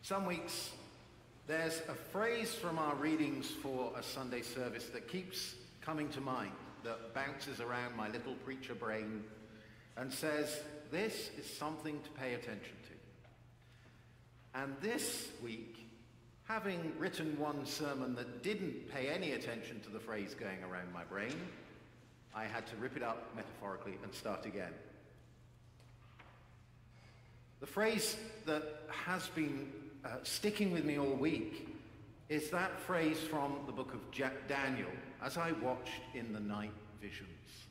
Some weeks there's a phrase from our readings for a Sunday service that keeps coming to mind, that bounces around my little preacher brain and says, this is something to pay attention to. And this week, having written one sermon that didn't pay any attention to the phrase going around my brain, I had to rip it up metaphorically and start again. The phrase that has been sticking with me all week is that phrase from the book of Daniel, as I watched in the night visions.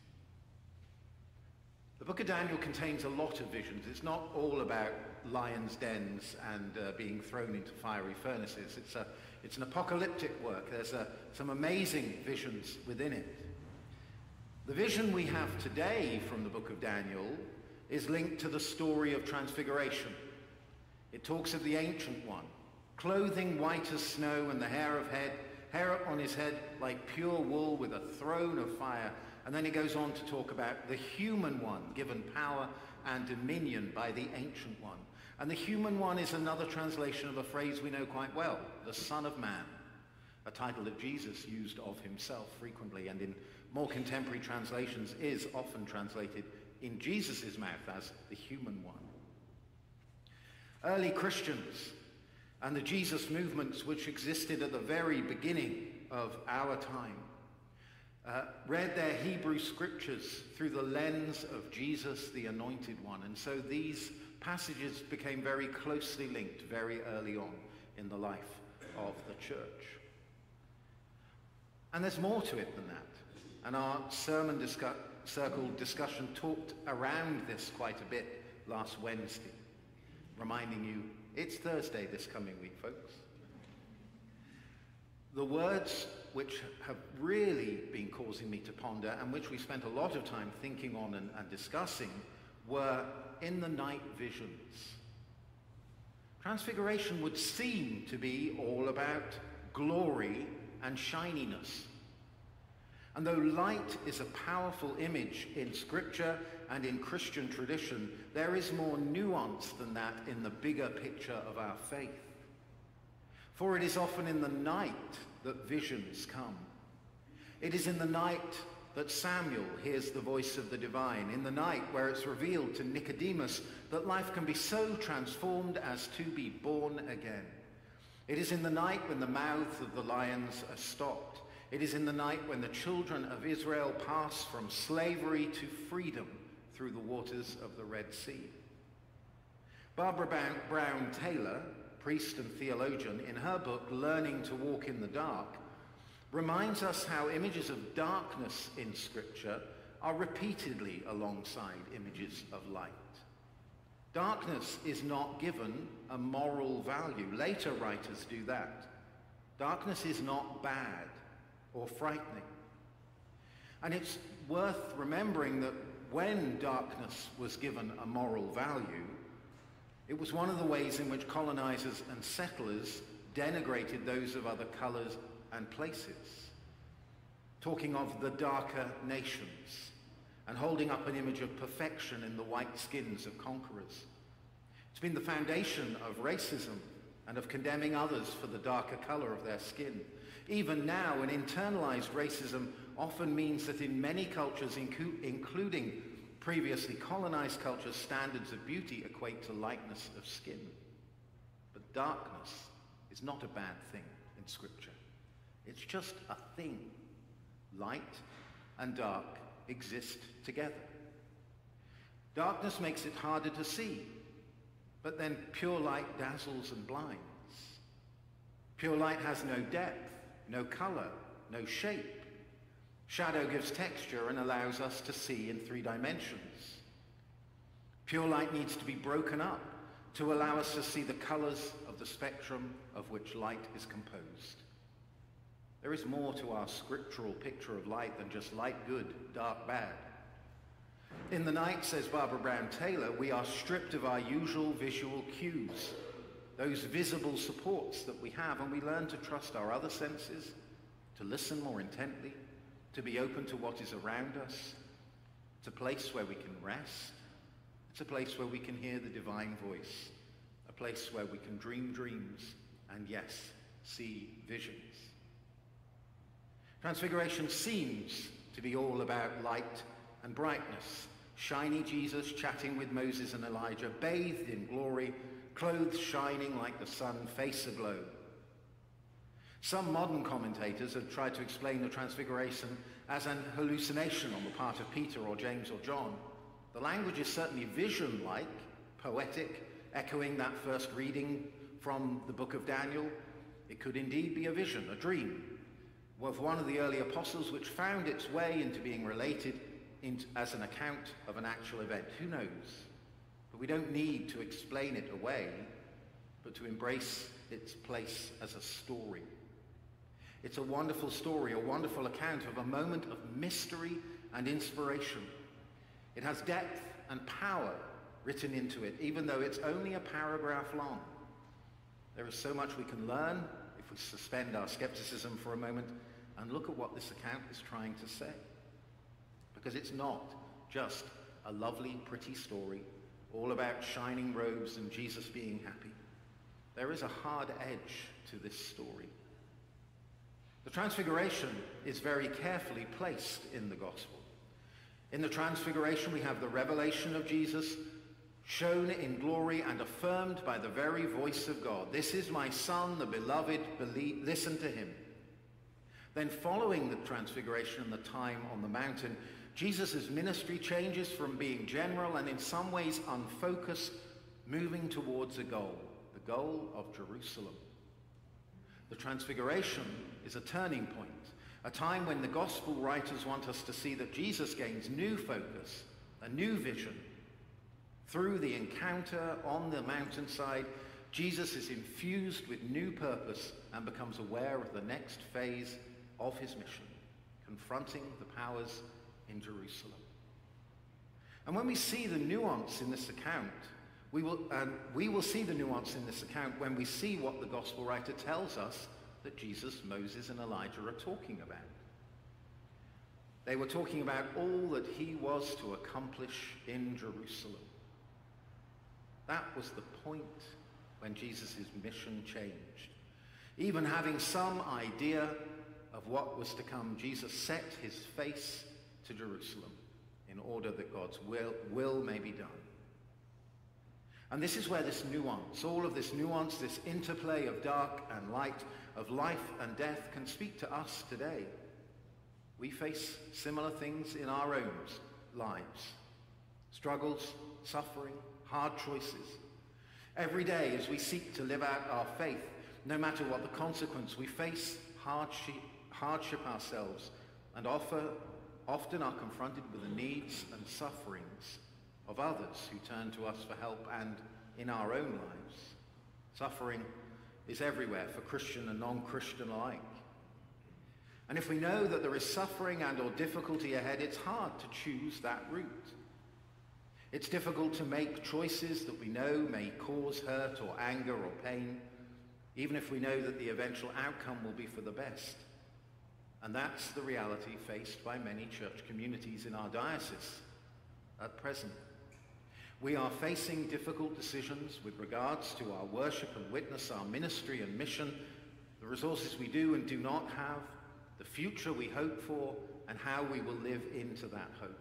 The book of Daniel contains a lot of visions. It's not all about lions' dens and being thrown into fiery furnaces. It's an apocalyptic work. There's some amazing visions within it. The vision we have today from the book of Daniel is linked to the story of Transfiguration. It talks of the Ancient One, clothing white as snow and the hair on his head like pure wool with a throne of fire. And then he goes on to talk about the human one, given power and dominion by the Ancient One. And the human one is another translation of a phrase we know quite well, the Son of Man, a title that Jesus used of himself frequently and in more contemporary translations is often translated in Jesus' mouth as the human one. Early Christians and the Jesus movements which existed at the very beginning of our time read their Hebrew scriptures through the lens of Jesus, the Anointed One. And so these passages became very closely linked very early on in the life of the church. And there's more to it than that. And our sermon circle discussion talked around this quite a bit last Wednesday, reminding you it's Thursday this coming week, folks. The words which have really been causing me to ponder and which we spent a lot of time thinking on and discussing were in the night visions. Transfiguration would seem to be all about glory and shininess. And though light is a powerful image in Scripture and in Christian tradition, there is more nuance than that in the bigger picture of our faith. For it is often in the night that visions come. It is in the night that Samuel hears the voice of the divine, in the night where it's revealed to Nicodemus that life can be so transformed as to be born again. It is in the night when the mouths of the lions are stopped. It is in the night when the children of Israel pass from slavery to freedom through the waters of the Red Sea. Barbara Brown Taylor, priest and theologian, in her book Learning to Walk in the Dark, reminds us how images of darkness in Scripture are repeatedly alongside images of light. Darkness is not given a moral value. Later writers do that. Darkness is not bad or frightening. And it's worth remembering that when darkness was given a moral value, it was one of the ways in which colonizers and settlers denigrated those of other colors and places, talking of the darker nations and holding up an image of perfection in the white skins of conquerors. It's been the foundation of racism and of condemning others for the darker color of their skin. Even now, an internalized racism often means that in many cultures, including previously colonized cultures, standards of beauty equate to lightness of skin. But darkness is not a bad thing in Scripture. It's just a thing. Light and dark exist together. Darkness makes it harder to see, but then pure light dazzles and blinds. Pure light has no depth, no color, no shape. Shadow gives texture and allows us to see in 3 dimensions. Pure light needs to be broken up to allow us to see the colors of the spectrum of which light is composed. There is more to our scriptural picture of light than just light good, dark bad. In the night, says Barbara Brown Taylor, we are stripped of our usual visual cues, those visible supports that we have, and we learn to trust our other senses, to listen more intently, to be open to what is around us. It's a place where we can rest. It's a place where we can hear the divine voice, a place where we can dream dreams and, yes, see visions. Transfiguration seems to be all about light and brightness. Shiny Jesus chatting with Moses and Elijah, bathed in glory, clothes shining like the sun, face aglow. Some modern commentators have tried to explain the Transfiguration as an hallucination on the part of Peter or James or John. The language is certainly vision-like, poetic, echoing that first reading from the book of Daniel. It could indeed be a vision, a dream, of one of the early apostles, which found its way into being related as an account of an actual event. Who knows? But we don't need to explain it away, but to embrace its place as a story. It's a wonderful story, a wonderful account of a moment of mystery and inspiration. It has depth and power written into it, even though it's only a paragraph long. There is so much we can learn if we suspend our skepticism for a moment and look at what this account is trying to say. Because it's not just a lovely, pretty story all about shining robes and Jesus being happy. There is a hard edge to this story. The Transfiguration is very carefully placed in the Gospel. In the Transfiguration, we have the revelation of Jesus shown in glory and affirmed by the very voice of God. This is my Son, the beloved, listen to him. Then following the Transfiguration and the time on the mountain, Jesus' ministry changes from being general and in some ways unfocused, moving towards a goal, the goal of Jerusalem. The Transfiguration is a turning point, a time when the gospel writers want us to see that Jesus gains new focus, a new vision. Through the encounter on the mountainside, Jesus is infused with new purpose and becomes aware of the next phase of his mission, confronting the powers in Jerusalem. And when we see the nuance in this account, we will see the nuance in this account when we see what the gospel writer tells us that Jesus, Moses, and Elijah are talking about. They were talking about all that he was to accomplish in Jerusalem. That was the point when Jesus' mission changed. Even having some idea of what was to come, Jesus set his face to Jerusalem in order that God's will may be done. And this is where this nuance, all of this nuance, this interplay of dark and light, of life and death can speak to us today. We face similar things in our own lives. Struggles, suffering, hard choices. Every day as we seek to live out our faith, no matter what the consequence, we face hardship ourselves and often are confronted with the needs and sufferings of others who turn to us for help, and in our own lives. Suffering is everywhere for Christian and non-Christian alike. And if we know that there is suffering and or difficulty ahead, it's hard to choose that route. It's difficult to make choices that we know may cause hurt or anger or pain, even if we know that the eventual outcome will be for the best. And that's the reality faced by many church communities in our diocese at present. We are facing difficult decisions with regards to our worship and witness, our ministry and mission, the resources we do and do not have, the future we hope for, and how we will live into that hope.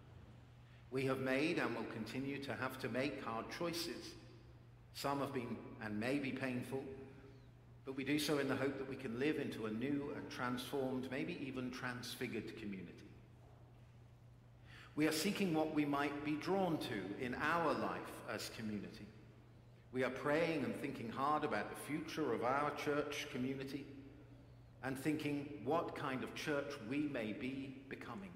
We have made and will continue to have to make hard choices. Some have been and may be painful, but we do so in the hope that we can live into a new and transformed, maybe even transfigured community. We are seeking what we might be drawn to in our life as community. We are praying and thinking hard about the future of our church community and thinking what kind of church we may be becoming.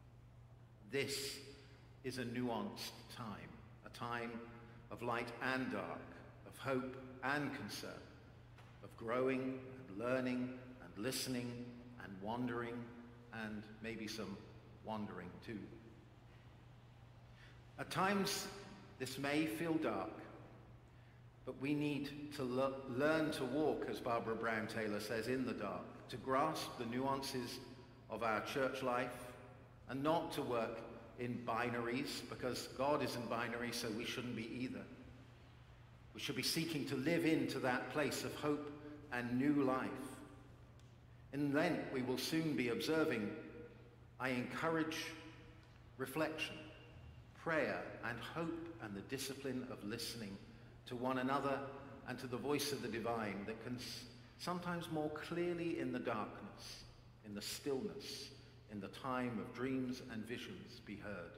This is a nuanced time, a time of light and dark, of hope and concern, of growing and learning and listening and wandering, and maybe some wandering too. At times, this may feel dark, but we need to learn to walk, as Barbara Brown Taylor says, in the dark, to grasp the nuances of our church life and not to work in binaries, because God isn't binary, so we shouldn't be either. We should be seeking to live into that place of hope and new life. In Lent, we will soon be observing, I encourage reflection, prayer, and hope, and the discipline of listening to one another and to the voice of the divine that can sometimes more clearly in the darkness, in the stillness, in the time of dreams and visions be heard.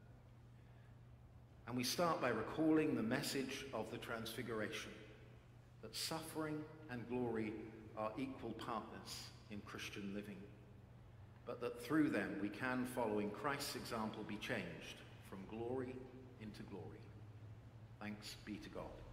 And we start by recalling the message of the Transfiguration, that suffering and glory are equal partners in Christian living, but that through them we can, following Christ's example, be changed from glory into glory. Thanks be to God.